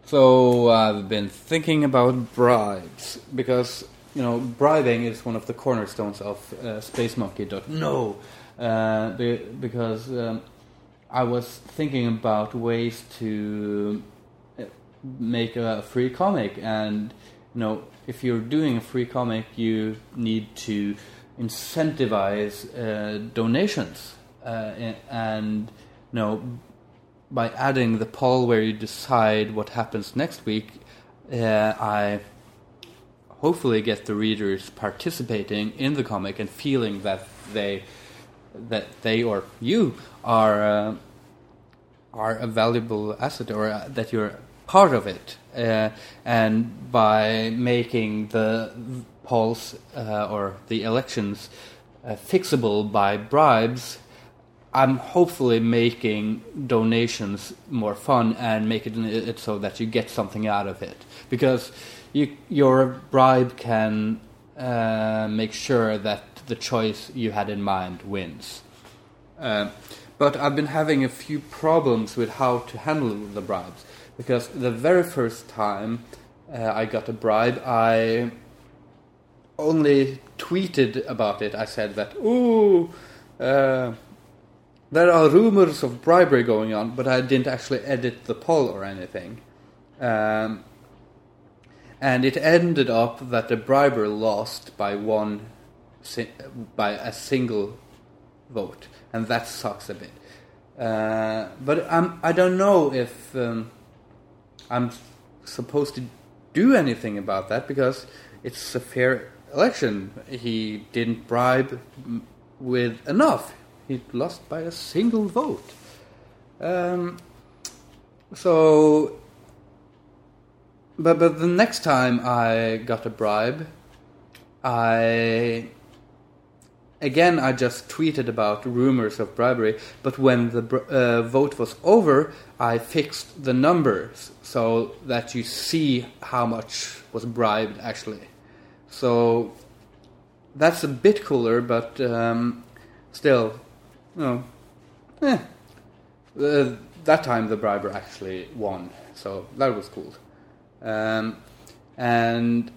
So I've been thinking about bribes because bribing is one of the cornerstones of SpaceMonkey.no. Because I was thinking about ways to make a free comic, and if you're doing a free comic, you need to incentivize donations, and by adding the poll where you decide what happens next week, I hopefully get the readers participating in the comic and feeling that they or you are a valuable asset, or that you're part of it. And by making the polls or the elections fixable by bribes, I'm hopefully making donations more fun and making it so that you get something out of it. Because your bribe can make sure that the choice you had in mind wins. But I've been having a few problems with how to handle the bribes. Because the very first time I got a bribe, I only tweeted about it. I said that, there are rumors of bribery going on, but I didn't actually edit the poll or anything. And it ended up that the briber lost by a single vote, and that sucks a bit. But I don't know if I'm supposed to do anything about that, because it's a fair election. He didn't bribe with enough. He lost by a single vote. But the next time I got a bribe, I just tweeted about rumors of bribery, but when the vote was over, I fixed the numbers so that you see how much was bribed actually. So that's a bit cooler, but still, that time the briber actually won, so that was cool. And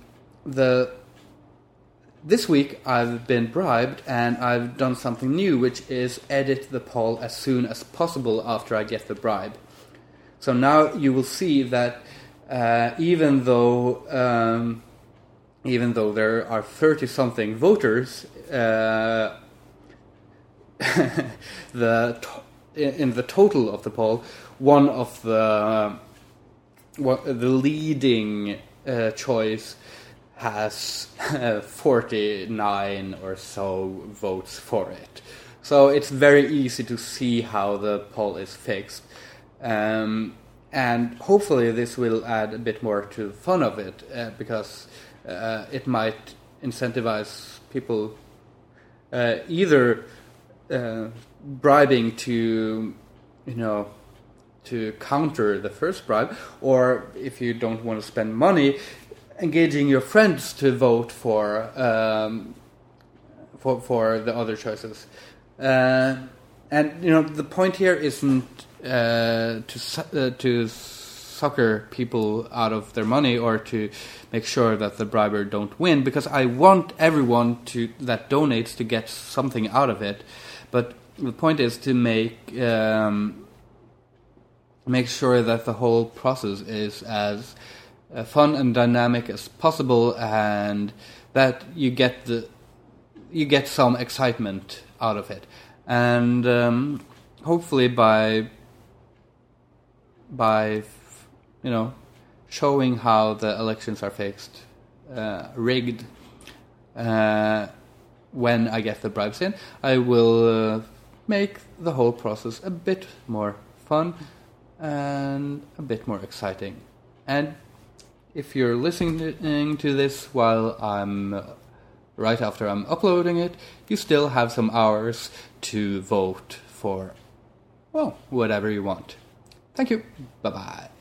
this week I've been bribed, and I've done something new, which is edit the poll as soon as possible after I get the bribe. So now you will see that even though there are 30-something voters, in the total of the poll, one of the leading choice has 49 or so votes for it. So it's very easy to see how the poll is fixed. And hopefully this will add a bit more to the fun of it, because it might incentivize people either bribing to counter the first bribe, or if you don't want to spend money, engaging your friends to vote for the other choices. And the point here isn't to sucker people out of their money or to make sure that the briber don't win, because I want everyone that donates to get something out of it. But the point is to make sure that the whole process is as fun and dynamic as possible, and that you get some excitement out of it. And hopefully by showing how the elections are fixed, rigged, when I get the bribes in, I will make the whole process a bit more fun and a bit more exciting. And if you're listening to this while right after I'm uploading it, you still have some hours to vote for, whatever you want. Thank you. Bye-bye.